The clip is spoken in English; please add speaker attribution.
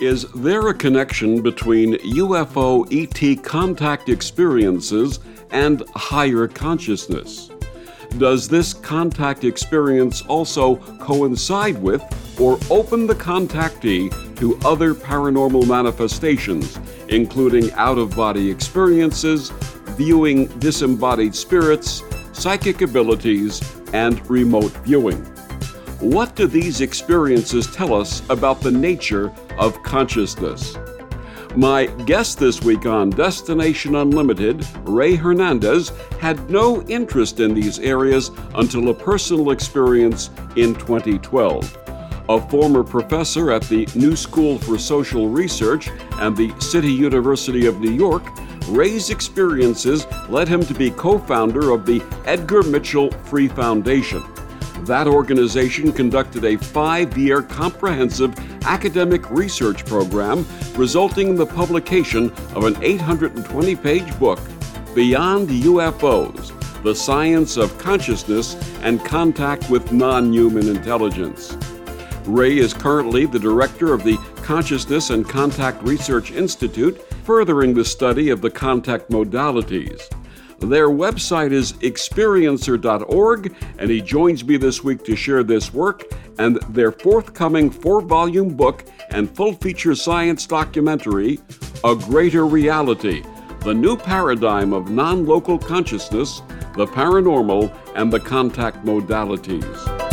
Speaker 1: Is there a connection between UFO ET contact experiences and higher consciousness? Does this contact experience also coincide with or open the contactee to other paranormal manifestations, including out-of-body experiences, viewing disembodied spirits, psychic abilities, and remote viewing? What do these experiences tell us about the nature of consciousness? My guest this week on Destination Unlimited, Ray Hernandez, had no interest in these areas until a personal experience in 2012. A former professor at the New School for Social Research and the City University of New York, Ray's experiences led him to be co-founder of the Edgar Mitchell Free Foundation. That organization conducted a 5-year comprehensive academic research program, resulting in the publication of an 820-page book, Beyond UFOs, The Science of Consciousness and Contact with Non-Human Intelligence. Ray is currently the director of the Consciousness and Contact Research Institute, furthering the study of the contact modalities. Their website is experiencer.org, and he joins me this week to share this work and their forthcoming 4-volume book and full-feature science documentary, A Greater Reality, The New Paradigm of Non-Local Consciousness, the Paranormal, and the Contact Modalities.